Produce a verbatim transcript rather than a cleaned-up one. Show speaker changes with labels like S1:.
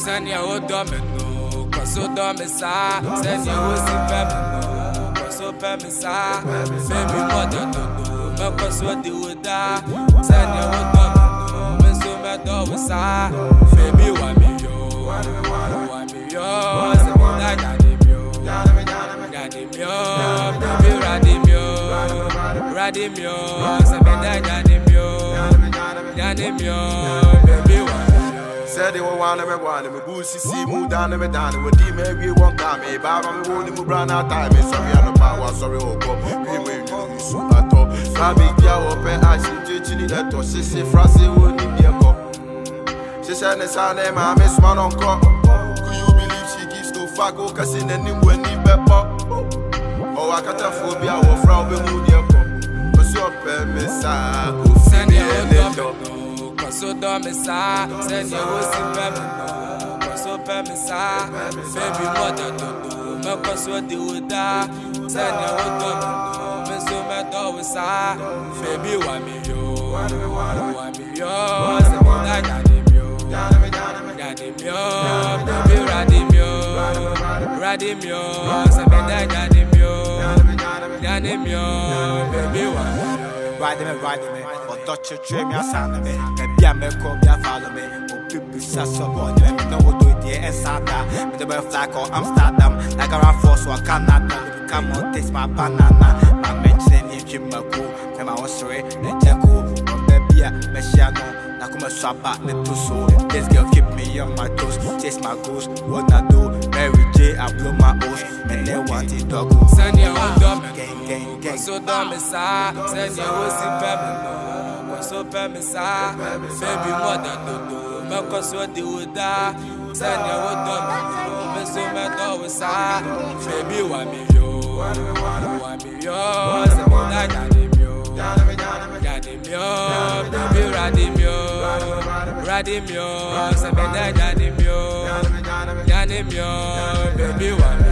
S1: Send your old domino, cause so dumb is I. Send your old feminine, cause so femicide. Baby, mother, no, no, cause what do with that? Send your old domino, when so mad always I. Baby, want me, yo, want me, yo. Send me that, yadim, yo, yadim, yo. Baby, radim, yo, radim, yo. Send me that, yadim, yo, yadim, yo. Baby, want me.
S2: Said they want me want me boost see move down me down with the maybe one time me baba me won't move brand out time sorry I no power sorry oh come we we you so at all sabi dia open as you chini that to see France won ni bien ko she say ne say na ma me smart on ko could you believe she gives to fuck o kasi na ni when ni bepo oh akata phobia wo fra be mu dia ko cause you open me sa go send you
S1: so dumb is I. Send your wussy feminine, so femicide. Baby, mother, no, no, cause what do with that? Send your old domino, when so mad always I. Baby, want me, yo, want me, yo. Send me that, yadim, yo, yadim, yo. Baby, radim, yo, radim, yo. Send me that, yadim, yo, yadim, yo. Baby, want me, yo.
S3: Ride me, ride me, or touch your tray, me a sound me. Maybe I make up, ya follow me. Oh, people, such a boy, let me know what do it here and Sada. With the birth flag or Amsterdam, like a force, so I cannot come on, taste my banana. My mention in Jimaku, tell my own story, then Jaco, on baby, Messiano, Nakuma Swapa, little soul. This girl keep me on my toes, chase my goals, what I do, Mary J, I blow my O's, and they want it dog.
S1: Send your own dumb,
S3: gang, gang, gang.
S1: So dumb is I. Send your wussy feminine, so femicide. Baby, mother, no, no, no, cause what do with that? Send your old domino, when so mad always I. Baby, want me, yo, want me, yo. Send me that, yadim, yo, yadim, yo. Baby, radim, yo, radim, yo. Send me that, yadim, yo, yadim, yo. Baby, want me.